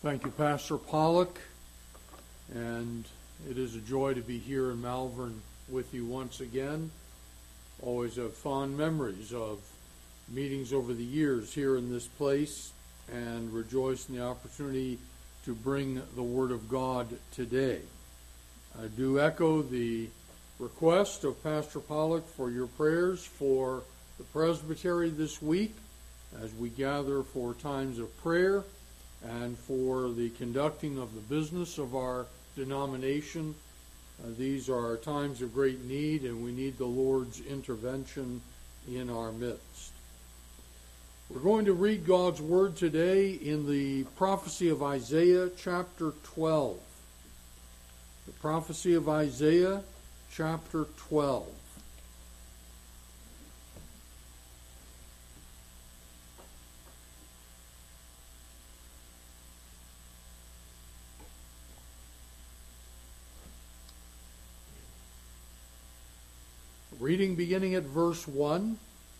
Thank you, Pastor Pollock, and it is a joy to be here in Malvern with you once again. Always have fond memories of meetings over the years here in this place, and rejoice in the opportunity to bring the Word of God today. I do echo the request of Pastor Pollock for your prayers for the presbytery this week as we gather for times of prayer and for the conducting of the business of our denomination. These are times of great need, and we need the Lord's intervention in our midst. We're going to read God's Word today in the prophecy of Isaiah, chapter 12. The prophecy of Isaiah, chapter 12. Reading beginning at verse 1.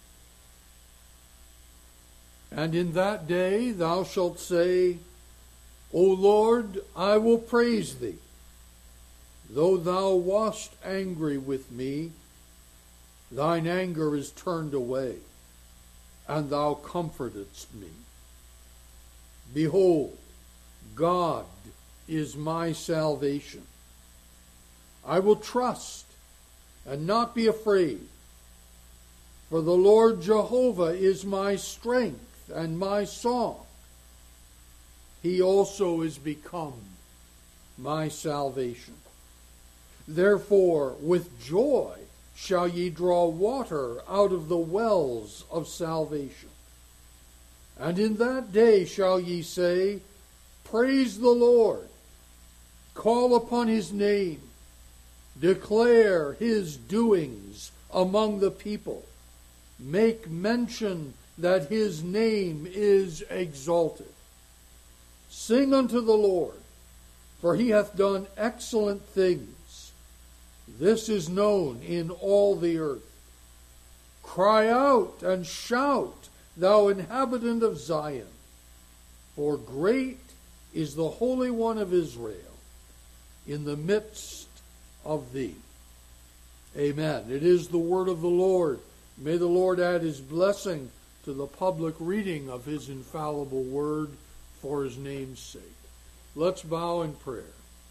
And in that day thou shalt say, O Lord, I will praise thee. Though thou wast angry with me, thine anger is turned away, and thou comfortedst me. Behold, God is my salvation. I will trust and not be afraid. For the Lord Jehovah is my strength and my song. He also is become my salvation. Therefore, with joy shall ye draw water out of the wells of salvation. And in that day shall ye say, Praise the Lord. Call upon his name. Declare his doings among the people. Make mention that his name is exalted. Sing unto the Lord, for he hath done excellent things. This is known in all the earth. Cry out and shout, thou inhabitant of Zion, for great is the Holy One of Israel in the midst of thee. Amen. It is the word of the Lord. May the Lord add his blessing to the public reading of his infallible word for his name's sake. Let's bow in prayer.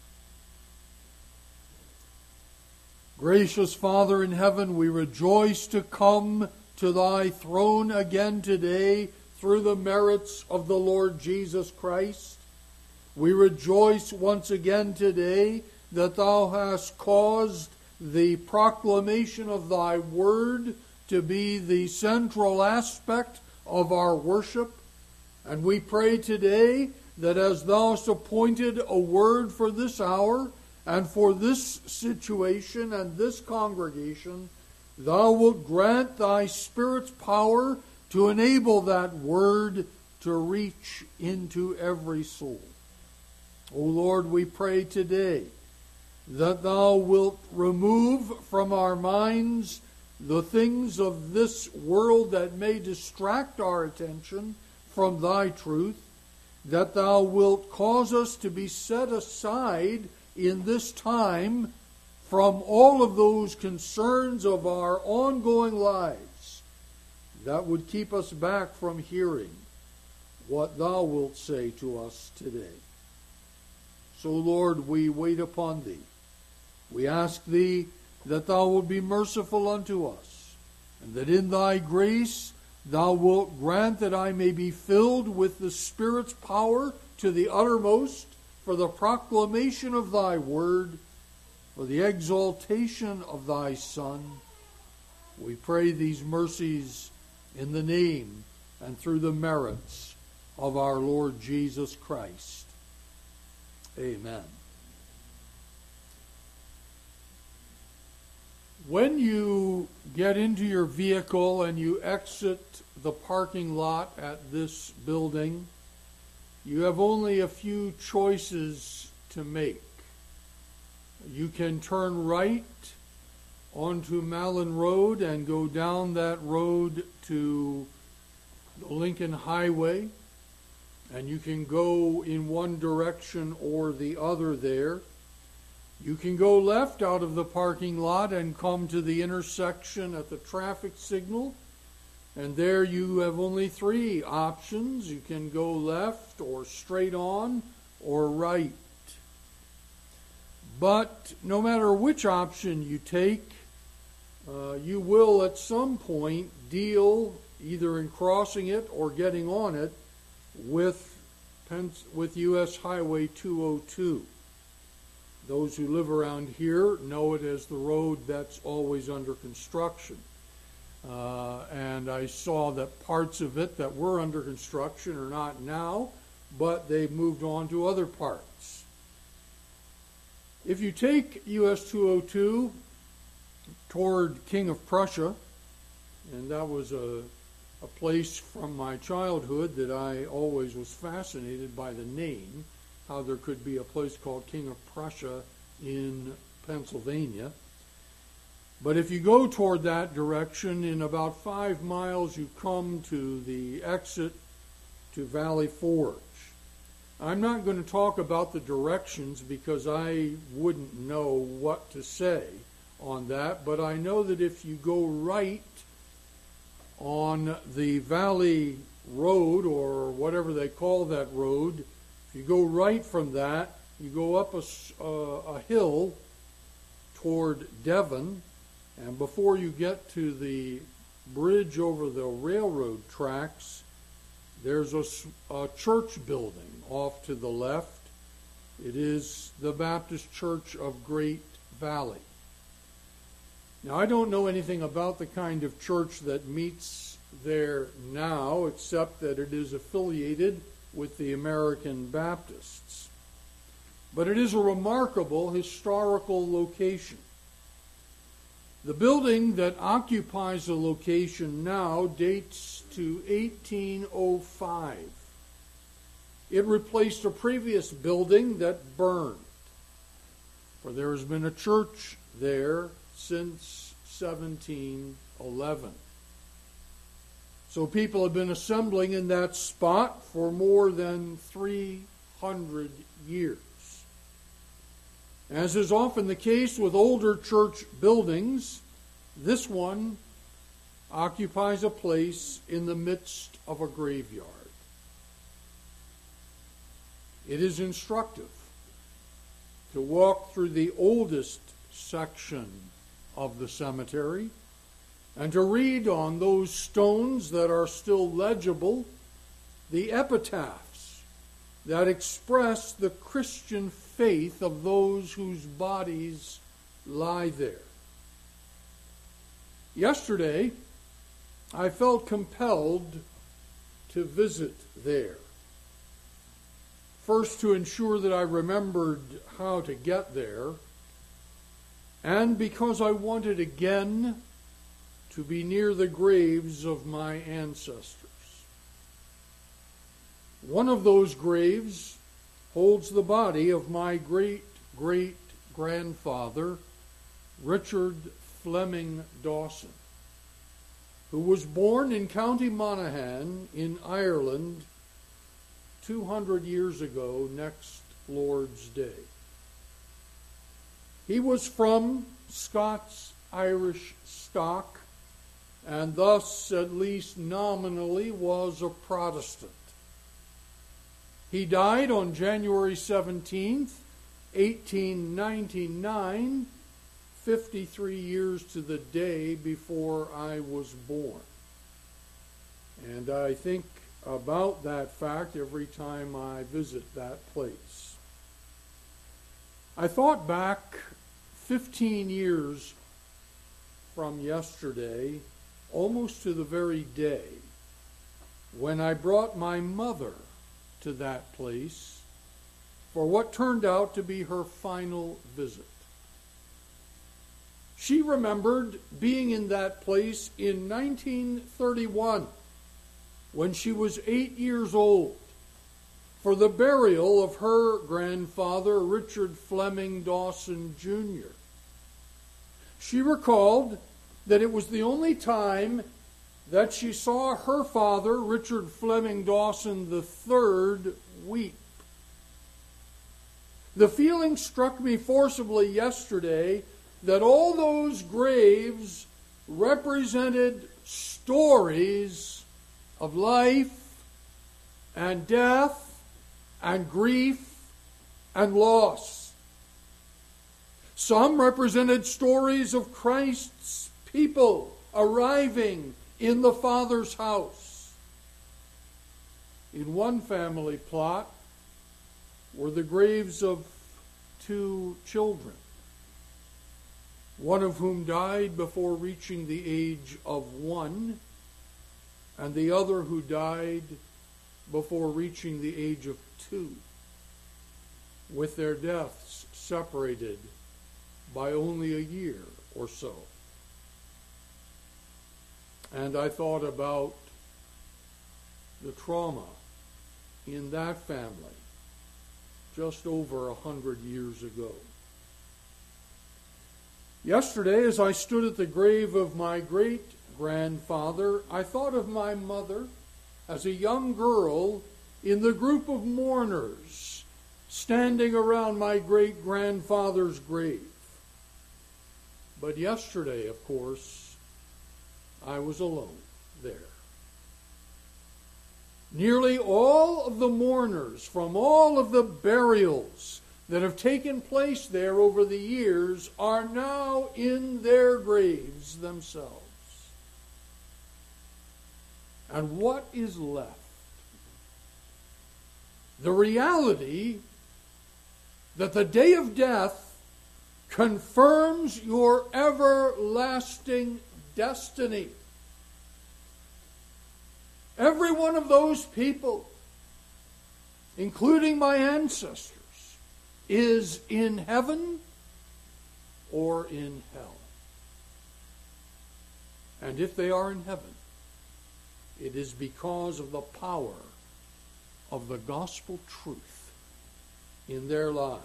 Gracious Father in heaven, we rejoice to come to thy throne again today through the merits of the Lord Jesus Christ. We rejoice once again today that thou hast caused the proclamation of thy word to be the central aspect of our worship. And we pray today that as thou hast appointed a word for this hour and for this situation and this congregation, thou wilt grant thy Spirit's power to enable that word to reach into every soul. O Lord, we pray today that thou wilt remove from our minds the things of this world that may distract our attention from thy truth, that thou wilt cause us to be set aside in this time from all of those concerns of our ongoing lives that would keep us back from hearing what thou wilt say to us today. So, Lord, we wait upon thee. We ask thee that thou wilt be merciful unto us, and that in thy grace thou wilt grant that I may be filled with the Spirit's power to the uttermost for the proclamation of thy word, for the exaltation of thy Son. We pray these mercies in the name and through the merits of our Lord Jesus Christ. Amen. When you get into your vehicle and you exit the parking lot at this building, you have only a few choices to make. You can turn right onto Malin Road and go down that road to the Lincoln Highway and you can go in one direction or the other there. You can go left out of the parking lot and come to the intersection at the traffic signal. And there you have only three options. You can go left or straight on or right. But no matter which option you take, you will at some point deal, either in crossing it or getting on it, with U.S. Highway 202. Those who live around here know it as the road that's always under construction. And I saw that parts of it that were under construction are not now, but they've moved on to other parts. If you take US 202 toward King of Prussia, and that was a place from my childhood that I always was fascinated by the name, how there could be a place called King of Prussia in Pennsylvania. But if you go toward that direction, in about 5 miles you come to the exit to Valley Forge. I'm not going to talk about the directions because I wouldn't know what to say on that, but I know that if you go right on the Valley Road, or whatever they call that road, if you go right from that, you go up a hill toward Devon, and before you get to the bridge over the railroad tracks, there's a church building off to the left. It is the Baptist Church of Great Valley. Now, I don't know anything about the kind of church that meets there now, except that it is affiliated with the American Baptists. But it is a remarkable historical location. The building that occupies the location now dates to 1805. It replaced a previous building that burned, for there has been a church there since 1711. So people have been assembling in that spot for more than 300 years. As is often the case with older church buildings, this one occupies a place in the midst of a graveyard. It is instructive to walk through the oldest section of the cemetery and to read on those stones that are still legible the epitaphs that express the Christian faith of those whose bodies lie there. Yesterday, I felt compelled to visit there. First, to ensure that I remembered how to get there, and because I wanted again to be near the graves of my ancestors. One of those graves holds the body of my great-great-grandfather, Richard Fleming Dawson, who was born in County Monaghan in Ireland 200 years ago next Lord's Day. He was from Scots-Irish stock, and thus, at least nominally, was a Protestant. He died on January 17th, 1899, 53 years to the day before I was born. And I think about that fact every time I visit that place. I thought back 15 years from yesterday, almost to the very day, when I brought my mother to that place for what turned out to be her final visit. She remembered being in that place in 1931, when she was 8 years old, for the burial of her grandfather, Richard Fleming Dawson, Jr. She recalled that it was the only time that she saw her father, Richard Fleming Dawson III, weep. The feeling struck me forcibly yesterday that all those graves represented stories of life and death and grief and loss. Some represented stories of Christ's people arriving in the Father's house. In one family plot were the graves of 2 children, one of whom died before reaching the age of 1, and the other who died before reaching the age of 2, with their deaths separated by only a year or so. And I thought about the trauma in that family just over 100 years ago. Yesterday, as I stood at the grave of my great-grandfather, I thought of my mother as a young girl in the group of mourners standing around my great-grandfather's grave. But yesterday, of course, I was alone there. Nearly all of the mourners from all of the burials that have taken place there over the years are now in their graves themselves. And what is left? The reality that the day of death confirms your everlasting destiny. Every one of those people, including my ancestors, is in heaven or in hell. And if they are in heaven, it is because of the power of the gospel truth in their lives.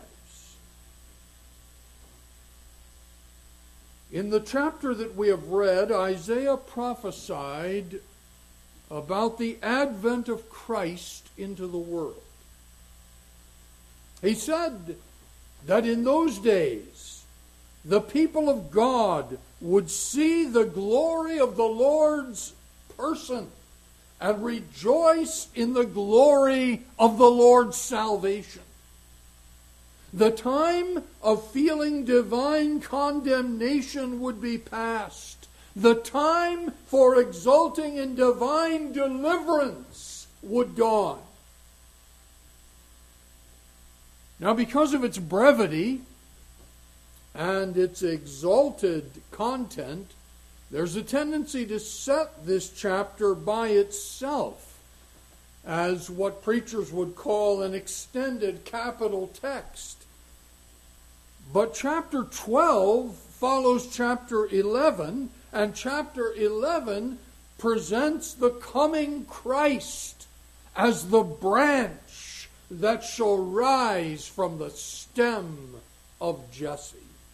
In the chapter that we have read, Isaiah prophesied about the advent of Christ into the world. He said that in those days, the people of God would see the glory of the Lord's person and rejoice in the glory of the Lord's salvation. The time of feeling divine condemnation would be past. The time for exulting in divine deliverance would dawn. Now, because of its brevity and its exalted content, there's a tendency to set this chapter by itself as what preachers would call an extended capital text. But chapter 12 follows chapter 11, and chapter 11 presents the coming Christ as the branch that shall rise from the stem of Jesse.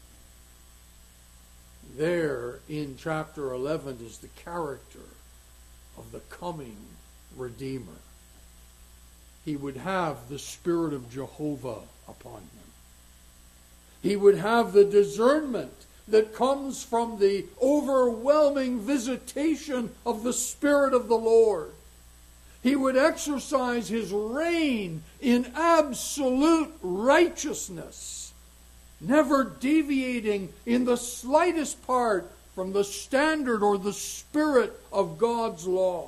There in chapter 11 is the character of the coming Redeemer. He would have the Spirit of Jehovah upon him. He would have the discernment that comes from the overwhelming visitation of the Spirit of the Lord. He would exercise his reign in absolute righteousness, never deviating in the slightest part from the standard or the spirit of God's law.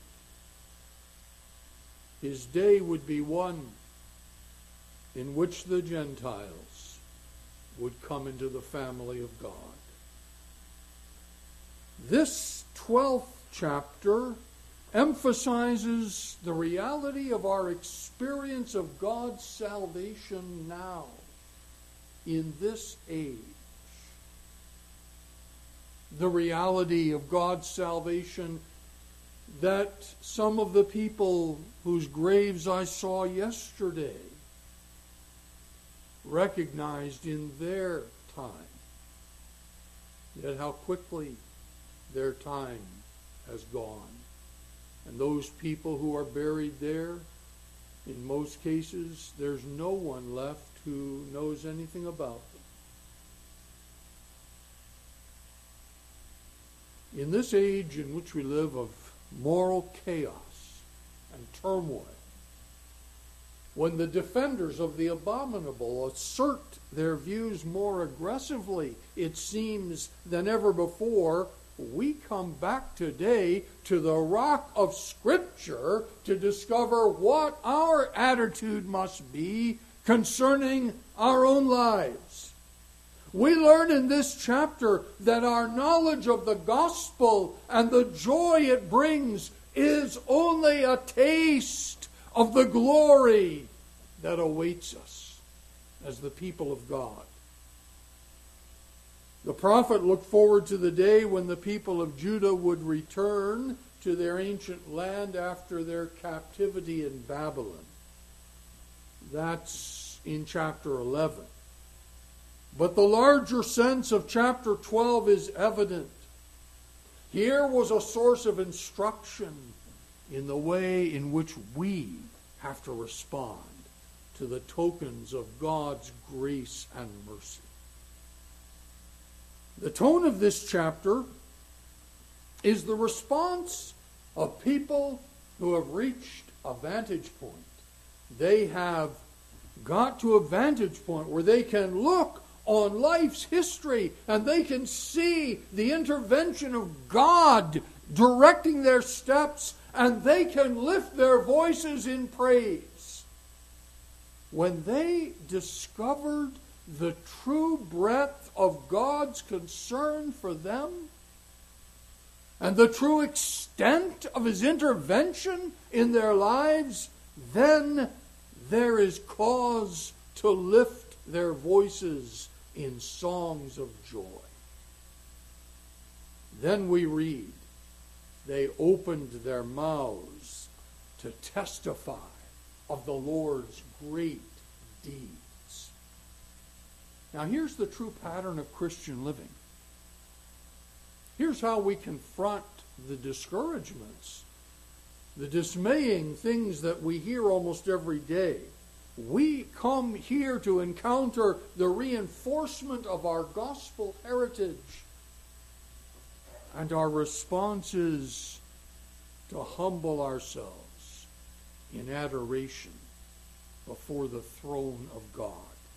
His day would be one in which the Gentiles would come into the family of God. This 12th chapter emphasizes the reality of our experience of God's salvation now, in this age. The reality of God's salvation that some of the people whose graves I saw yesterday recognized in their time. Yet how quickly their time has gone. And those people who are buried there, in most cases, there's no one left who knows anything about them. In this age in which we live of moral chaos and turmoil, when the defenders of the abominable assert their views more aggressively, it seems, than ever before, we come back today to the rock of Scripture to discover what our attitude must be concerning our own lives. We learn in this chapter that our knowledge of the gospel and the joy it brings is only a taste of the glory that awaits us as the people of God. The prophet looked forward to the day when the people of Judah would return to their ancient land after their captivity in Babylon. That's in chapter 11. But the larger sense of chapter 12 is evident. Here was a source of instruction in the way in which we have to respond to the tokens of God's grace and mercy. The tone of this chapter is the response of people who have reached a vantage point. They have got to a vantage point where they can look on life's history and they can see the intervention of God directing their steps, and they can lift their voices in praise. When they discovered the true breadth of God's concern for them and the true extent of His intervention in their lives, then there is cause to lift their voices in songs of joy. Then we read, they opened their mouths to testify of the Lord's great deeds. Now here's the true pattern of Christian living. Here's how we confront the discouragements, the dismaying things that we hear almost every day. We come here to encounter the reinforcement of our gospel heritage. And our response is to humble ourselves in adoration before the throne of God.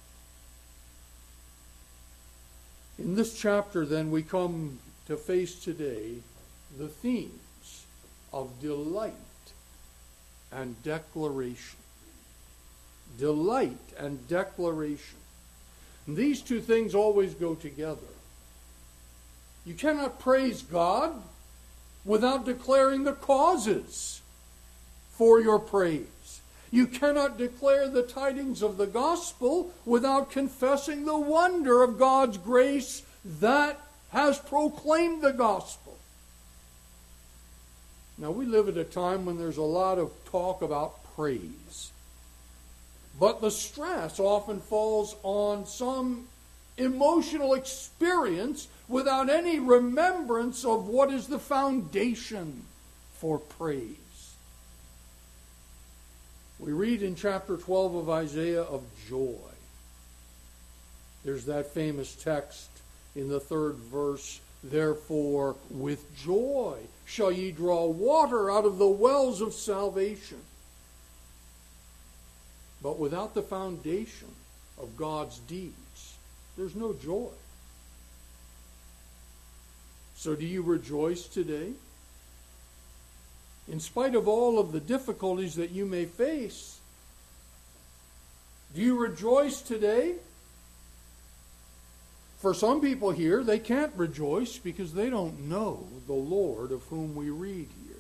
In this chapter, then, we come to face today the themes of delight and declaration. Delight and declaration. And these two things always go together. You cannot praise God without declaring the causes for your praise. You cannot declare the tidings of the gospel without confessing the wonder of God's grace that has proclaimed the gospel. Now, we live at a time when there's a lot of talk about praise. But the stress often falls on some emotional experience without any remembrance of what is the foundation for praise. We read in chapter 12 of Isaiah of joy. There's that famous text in the 3rd verse, therefore with joy shall ye draw water out of the wells of salvation. But without the foundation of God's deeds, there's no joy. So do you rejoice today? In spite of all of the difficulties that you may face, do you rejoice today? For some people here, they can't rejoice because they don't know the Lord of whom we read here.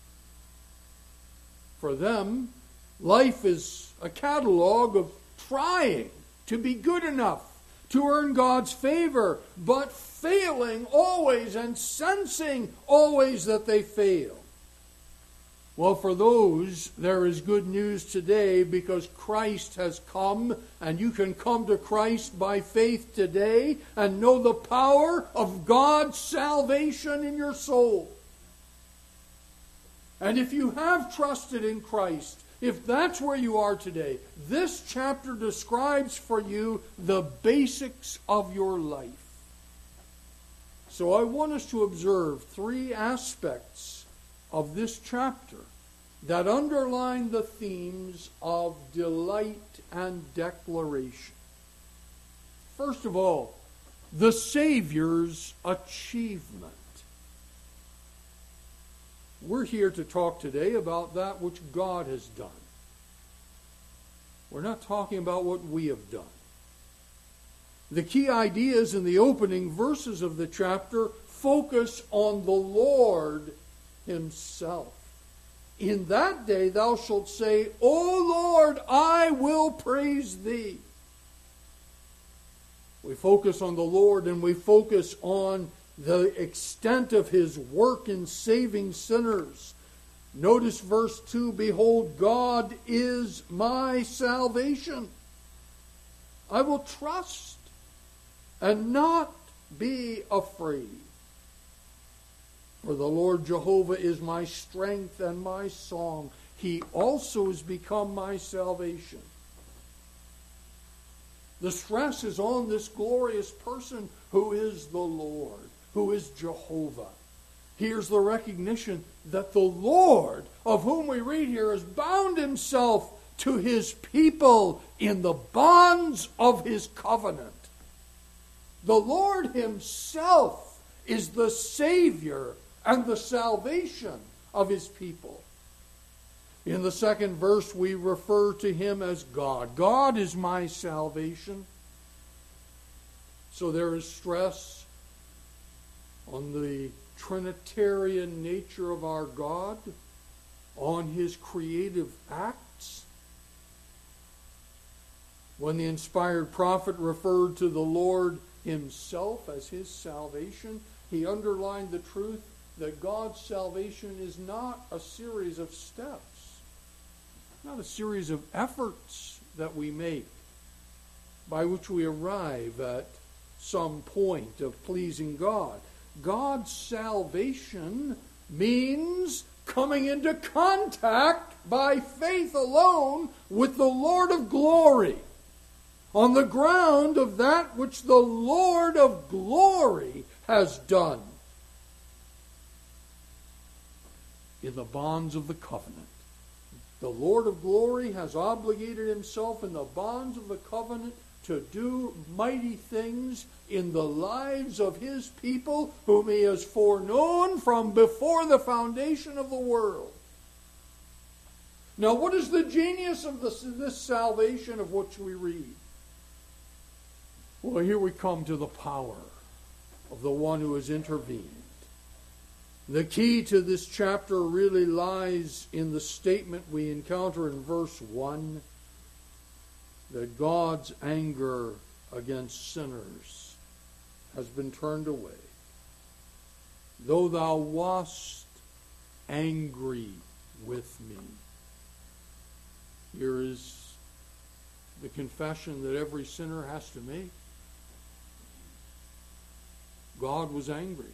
For them, life is a catalog of trying to be good enough to earn God's favor, but failing always and sensing always that they fail. Well, for those, there is good news today because Christ has come, and you can come to Christ by faith today and know the power of God's salvation in your soul. And if you have trusted in Christ, if that's where you are today, this chapter describes for you the basics of your life. So I want us to observe three aspects of this chapter that underline the themes of delight and declaration. First of all, the Savior's achievement. We're here to talk today about that which God has done. We're not talking about what we have done. The key ideas in the opening verses of the chapter focus on the Lord Himself. In that day thou shalt say, O Lord, I will praise Thee. We focus on the Lord, and we focus on the extent of His work in saving sinners. Notice verse 2, Behold, God is my salvation. I will trust and not be afraid. For the Lord Jehovah is my strength and my song. He also has become my salvation. The stress is on this glorious person who is the Lord, who is Jehovah. Here's the recognition that the Lord, of whom we read here, has bound Himself to His people in the bonds of His covenant. The Lord Himself is the Savior and the salvation of His people. In the second verse, we refer to Him as God. God is my salvation. So there is stress on the Trinitarian nature of our God, on His creative acts. When the inspired prophet referred to the Lord Himself as His salvation, he underlined the truth that God's salvation is not a series of steps, not a series of efforts that we make by which we arrive at some point of pleasing God. God's salvation means coming into contact by faith alone with the Lord of glory, on the ground of that which the Lord of glory has done in the bonds of the covenant. The Lord of glory has obligated Himself in the bonds of the covenant to do mighty things in the lives of His people whom He has foreknown from before the foundation of the world. Now, what is the genius of this salvation of which we read? Well, here we come to the power of the one who has intervened. The key to this chapter really lies in the statement we encounter in verse 1, that God's anger against sinners has been turned away. Though thou wast angry with me. Here is the confession that every sinner has to make. God was angry.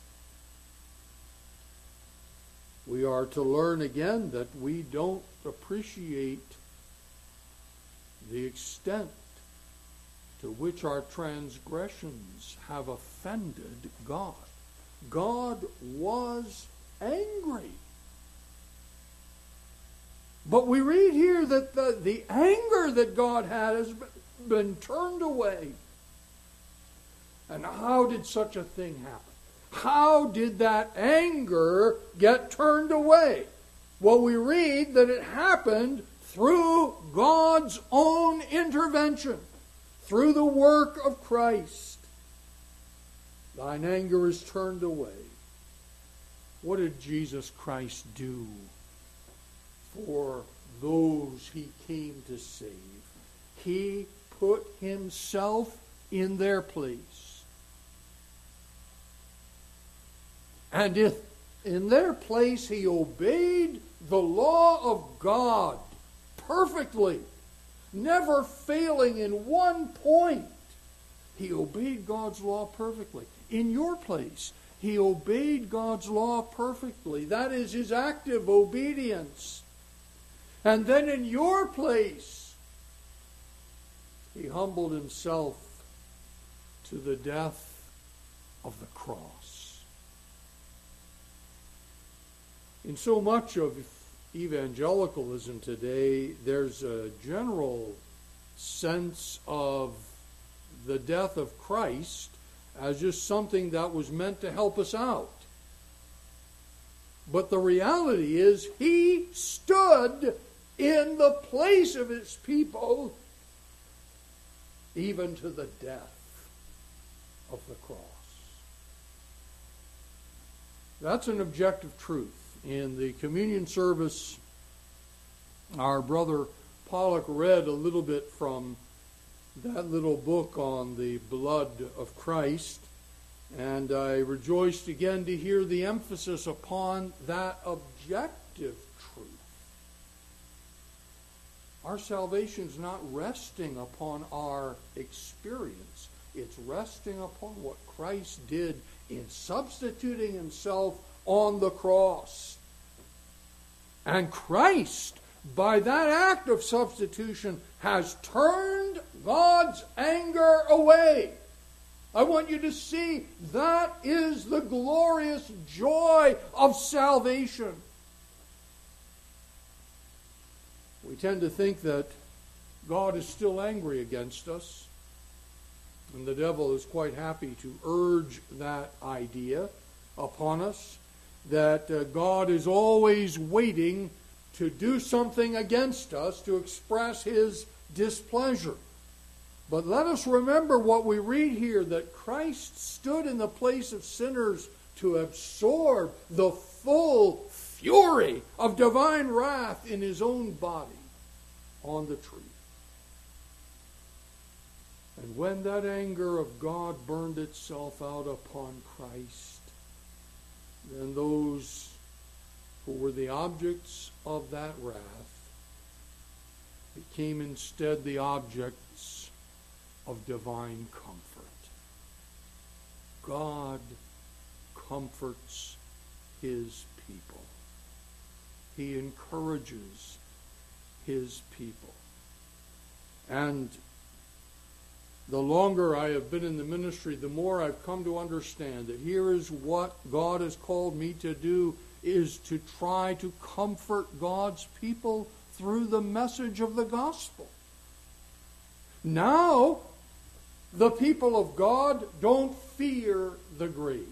We are to learn again that we don't appreciate the extent to which our transgressions have offended God. God was angry. But we read here that the anger that God had has been turned away. And how did such a thing happen? How did that anger get turned away? Well, we read that it happened through God's own intervention, through the work of Christ. Thine anger is turned away. What did Jesus Christ do for those He came to save? He put Himself in their place. And if in their place He obeyed the law of God perfectly, never failing in one point, He obeyed God's law perfectly. In your place, He obeyed God's law perfectly. That is his active obedience. And then in your place, he humbled himself to the death of the cross. In so much of evangelicalism today, there's a general sense of the death of Christ as just something that was meant to help us out. But the reality is, he stood in the place of his people, even to the death of the cross. That's an objective truth. In the communion service, our brother Pollock read a little bit from that little book on the blood of Christ, and I rejoiced again to hear the emphasis upon that objective truth. Our salvation is not resting upon our experience. It's resting upon what Christ did in substituting himself on the cross. And Christ, by that act of substitution, has turned God's anger away. I want you to see that is the glorious joy of salvation. We tend to think that God is still angry against us, and the devil is quite happy to urge that idea upon us, that God is always waiting to do something against us, to express his displeasure. But let us remember what we read here, that Christ stood in the place of sinners to absorb the full fury of divine wrath in his own body on the tree. And when that anger of God burned itself out upon Christ, then those who were the objects of that wrath became instead the objects of divine comfort. God comforts his people. He encourages his people. And the longer I have been in the ministry, the more I've come to understand that here is what God has called me to do, is to try to comfort God's people through the message of the gospel. Now, the people of God don't fear the grave.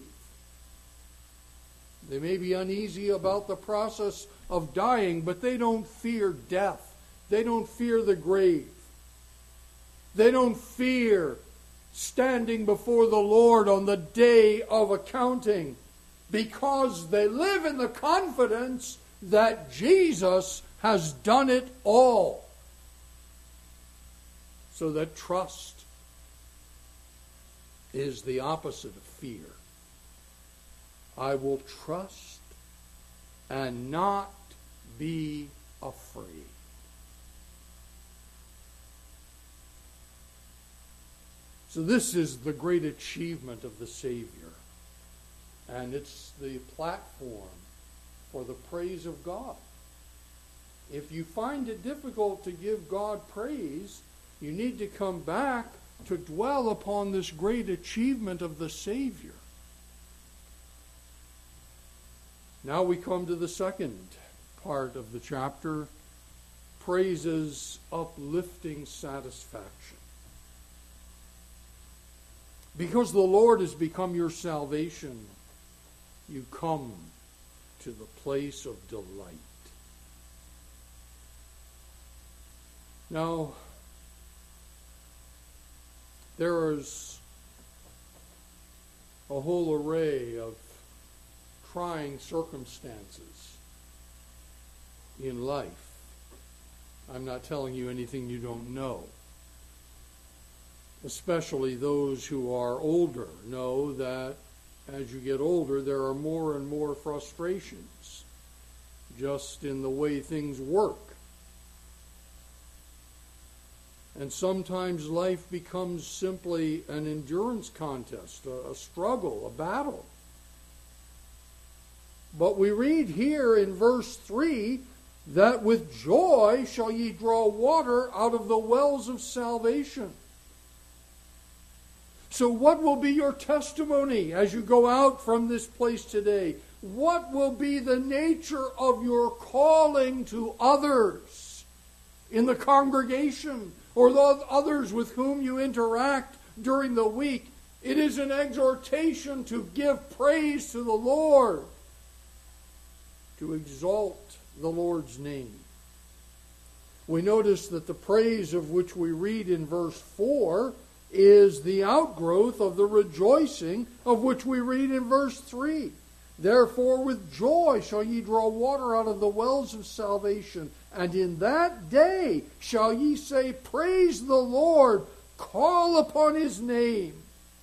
They may be uneasy about the process of dying, but they don't fear death. They don't fear the grave. They don't fear standing before the Lord on the day of accounting, because they live in the confidence that Jesus has done it all. So that trust is the opposite of fear. I will trust and not be afraid. So this is the great achievement of the Savior. And it's the platform for the praise of God. If you find it difficult to give God praise, you need to come back to dwell upon this great achievement of the Savior. Now we come to the second part of the chapter, praises uplifting satisfaction. Because the Lord has become your salvation, you come to the place of delight. Now, there is a whole array of trying circumstances in life. I'm not telling you anything you don't know. Especially those who are older know that as you get older, there are more and more frustrations just in the way things work. And sometimes life becomes simply an endurance contest, a struggle, a battle. But we read here in verse 3 that with joy shall ye draw water out of the wells of salvation. So what will be your testimony as you go out from this place today? What will be the nature of your calling to others in the congregation or the others with whom you interact during the week? It is an exhortation to give praise to the Lord, to exalt the Lord's name. We notice that the praise of which we read in verse 4 is the outgrowth of the rejoicing of which we read in verse 3. Therefore with joy shall ye draw water out of the wells of salvation, and in that day shall ye say, Praise the Lord, call upon his name.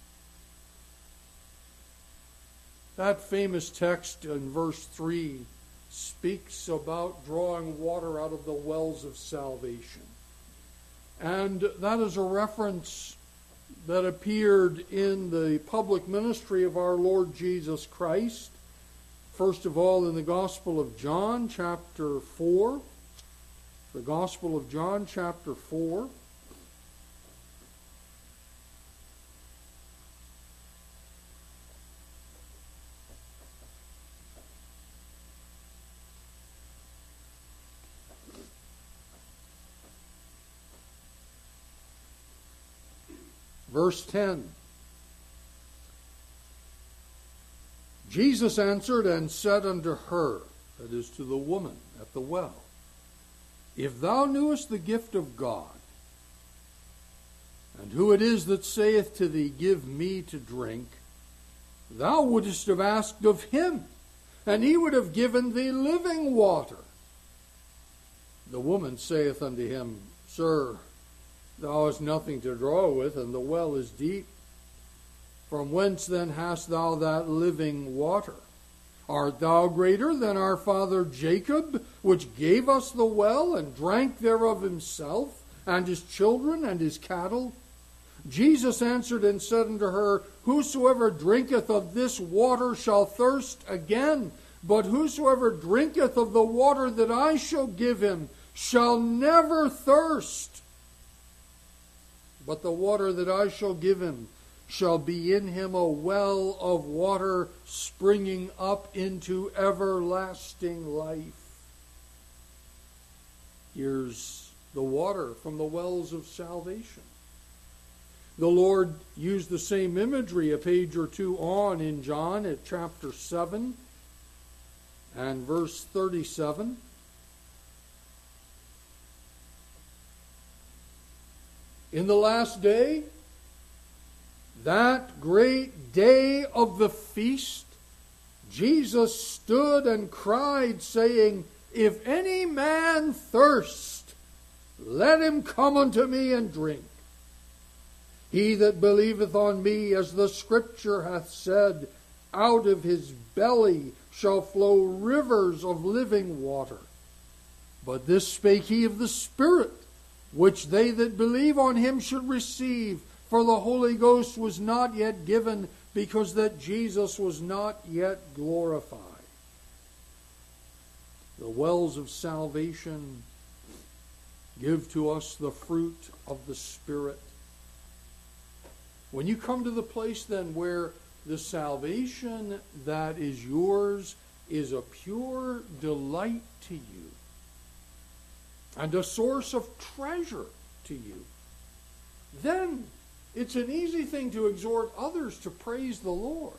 That famous text in verse 3 speaks about drawing water out of the wells of salvation. And that is a reference that appeared in the public ministry of our Lord Jesus Christ. First of all, in the Gospel of John, chapter 4. The Gospel of John, chapter 4. Verse 10. Jesus answered and said unto her, that is to the woman at the well, If thou knewest the gift of God, and who it is that saith to thee, Give me to drink, thou wouldest have asked of him, and he would have given thee living water. The woman saith unto him, Sir, thou hast nothing to draw with, and the well is deep. From whence then hast thou that living water? Art thou greater than our father Jacob, which gave us the well, and drank thereof himself, and his children, and his cattle? Jesus answered and said unto her, Whosoever drinketh of this water shall thirst again, but whosoever drinketh of the water that I shall give him shall never thirst. But the water that I shall give him shall be in him a well of water springing up into everlasting life. Here's the water from the wells of salvation. The Lord used the same imagery a page or two on in John at chapter 7 and verse 37. In the last day, that great day of the feast, Jesus stood and cried, saying, If any man thirst, let him come unto me and drink. He that believeth on me, as the Scripture hath said, out of his belly shall flow rivers of living water. But this spake he of the Spirit, which they that believe on him should receive. For the Holy Ghost was not yet given, because that Jesus was not yet glorified. The wells of salvation give to us the fruit of the Spirit. When you come to the place then where the salvation that is yours is a pure delight to you and a source of treasure to you, then it's an easy thing to exhort others to praise the Lord.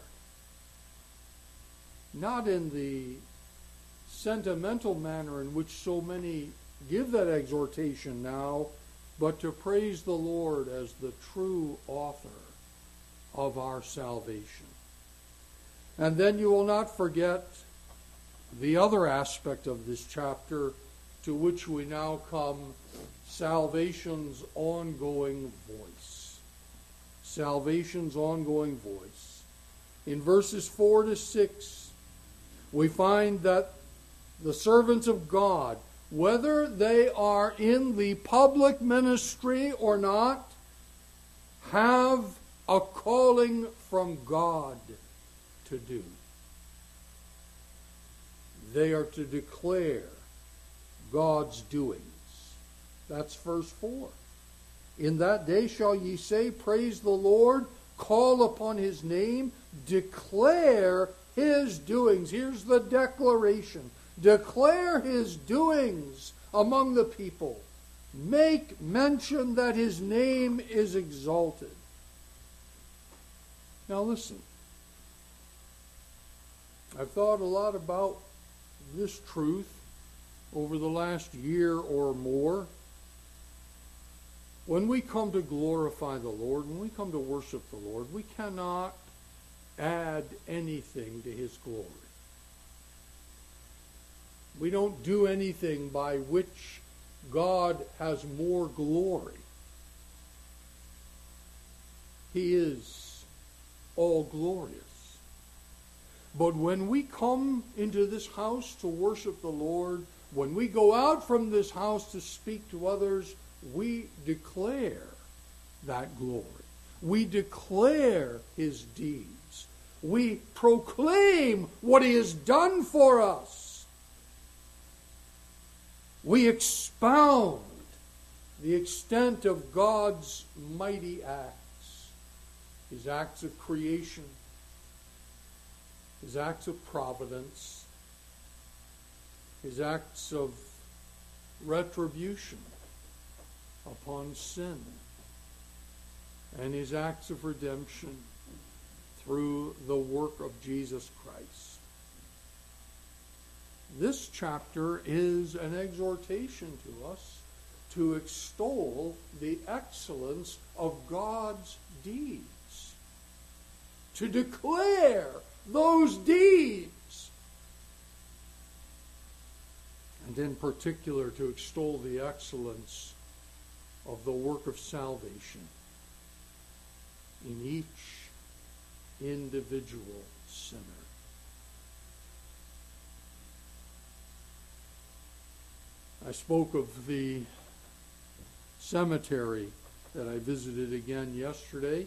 Not in the sentimental manner in which so many give that exhortation now, but to praise the Lord as the true author of our salvation. And then you will not forget the other aspect of this chapter, to which we now come, salvation's ongoing voice. Salvation's ongoing voice. In verses 4 to 6, we find that the servants of God, whether they are in the public ministry or not, have a calling from God to do. They are to declare God's doings. That's verse 4. In that day shall ye say, Praise the Lord, call upon his name, declare his doings. Here's the declaration. Declare his doings among the people. Make mention that his name is exalted. Now listen. I've thought a lot about this truth over the last year or more. When we come to glorify the Lord, when we come to worship the Lord, we cannot add anything to his glory. We don't do anything by which God has more glory. He is all glorious. But when we come into this house to worship the Lord, when we go out from this house to speak to others, we declare that glory. We declare his deeds. We proclaim what he has done for us. We expound the extent of God's mighty acts, his acts of creation, his acts of providence, his acts of retribution upon sin, and his acts of redemption through the work of Jesus Christ. This chapter is an exhortation to us to extol the excellence of God's deeds, to declare those deeds, and in particular to extol the excellence of the work of salvation in each individual sinner. I spoke of the cemetery that I visited again yesterday.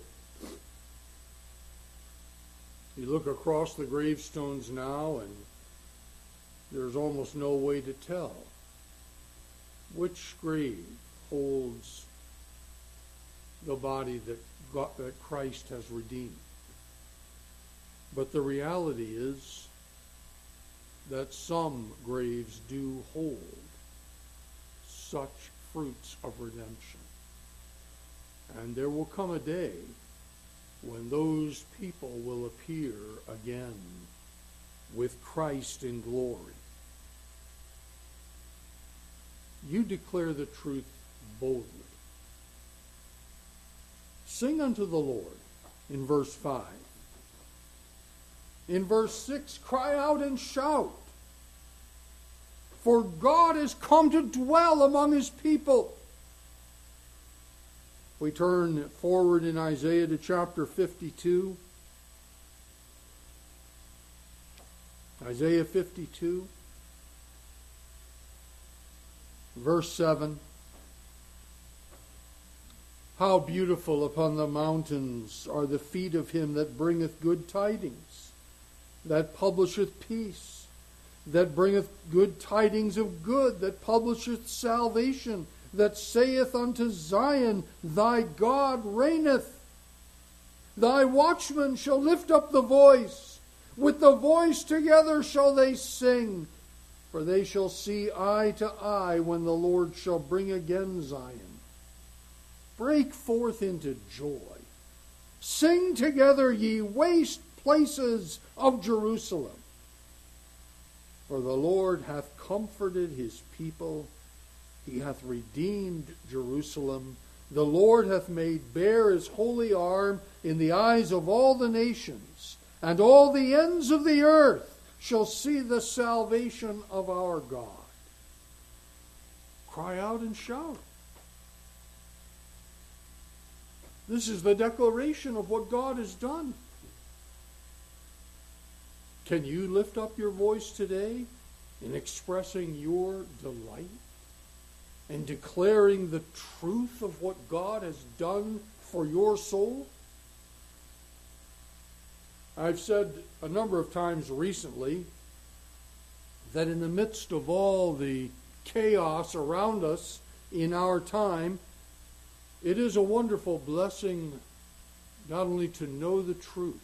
You look across the gravestones now, and there's almost no way to tell which grave holds the body that Christ has redeemed. But the reality is that some graves do hold such fruits of redemption. And there will come a day when those people will appear again with Christ in glory. You declare the truth boldly. Sing unto the Lord in verse 5. In verse 6, cry out and shout. For God is come to dwell among his people. We turn forward in Isaiah to chapter 52. Isaiah 52, verse 7. How beautiful upon the mountains are the feet of him that bringeth good tidings, that publisheth peace, that bringeth good tidings of good, that publisheth salvation, that saith unto Zion, Thy God reigneth. Thy watchmen shall lift up the voice. With the voice together shall they sing. For they shall see eye to eye when the Lord shall bring again Zion. Break forth into joy. Sing together, ye waste places of Jerusalem. For the Lord hath comforted his people. He hath redeemed Jerusalem. The Lord hath made bare his holy arm in the eyes of all the nations, and all the ends of the earth shall see the salvation of our God. Cry out and shout. This is the declaration of what God has done. Can you lift up your voice today in expressing your delight and declaring the truth of what God has done for your soul? I've said a number of times recently that in the midst of all the chaos around us in our time, it is a wonderful blessing not only to know the truth,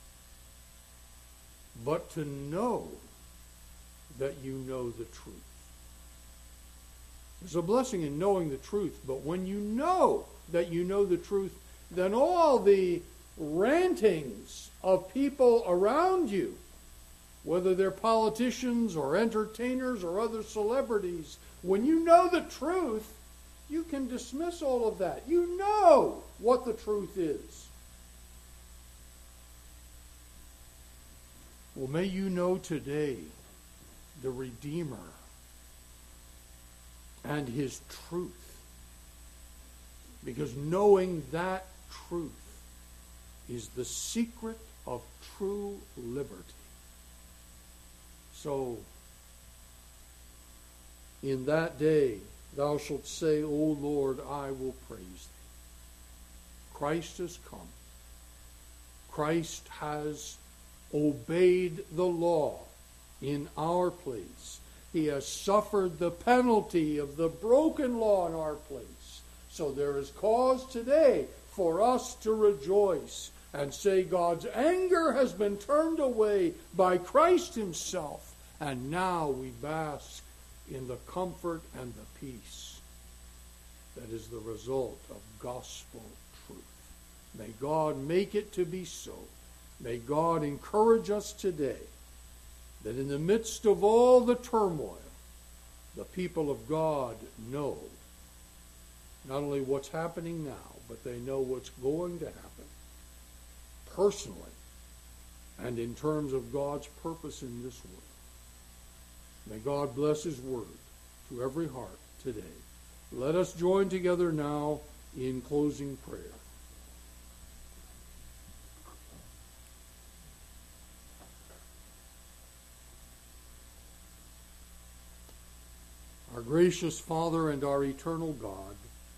but to know that you know the truth. There's a blessing in knowing the truth, but when you know that you know the truth, then all the rantings of people around you, whether they're politicians or entertainers or other celebrities, when you know the truth, you can dismiss all of that. You know what the truth is. Well, may you know today the Redeemer and his truth. Because knowing that truth is the secret of true liberty. So, in that day, thou shalt say, O Lord, I will praise thee. Christ has come. Christ has obeyed the law in our place. He has suffered the penalty of the broken law in our place. So there is cause today for us to rejoice and say God's anger has been turned away by Christ himself, and now we bask in the comfort and the peace that is the result of gospel truth. May God make it to be so. May God encourage us today that in the midst of all the turmoil, the people of God know not only what's happening now, but they know what's going to happen personally and in terms of God's purpose in this world. May God bless his word to every heart today. Let us join together now in closing prayer. Our gracious Father and our eternal God,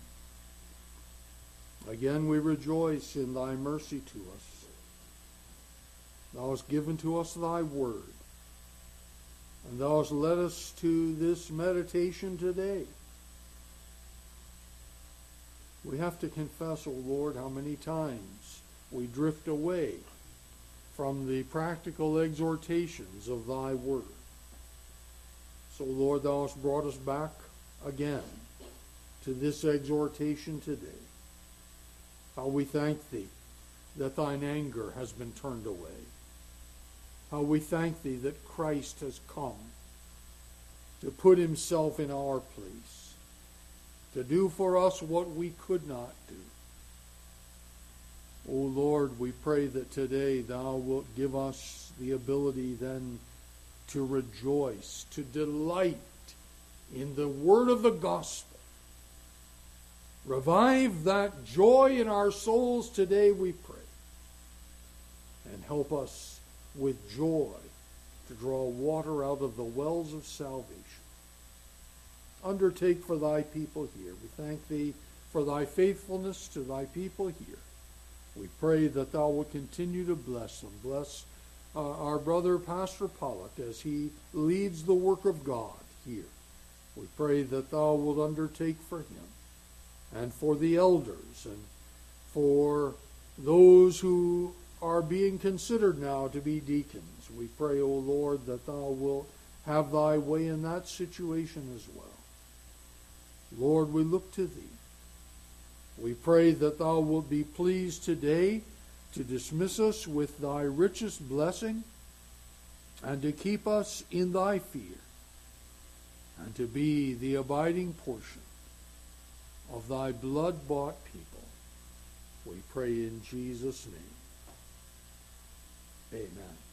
again we rejoice in thy mercy to us. Thou hast given to us thy word, and thou hast led us to this meditation today. We have to confess, O Lord, how many times we drift away from the practical exhortations of thy word. So, Lord, thou hast brought us back again to this exhortation today. How we thank thee that thine anger has been turned away. How we thank thee that Christ has come to put himself in our place, to do for us what we could not do. O Lord, we pray that today thou wilt give us the ability then to rejoice, to delight in the word of the gospel. Revive that joy in our souls today, we pray. And help us with joy to draw water out of the wells of salvation. Undertake for thy people here. We thank thee for thy faithfulness to thy people here. We pray that thou wilt continue to bless them. Bless our brother Pastor Pollock as he leads the work of God here. We pray that thou wilt undertake for him and for the elders and for those who are being considered now to be deacons. We pray, O Lord, that thou wilt have thy way in that situation as well. Lord, we look to thee. We pray that thou wilt be pleased today to dismiss us with thy richest blessing and to keep us in thy fear and to be the abiding portion of thy blood-bought people. We pray in Jesus' name. Amen.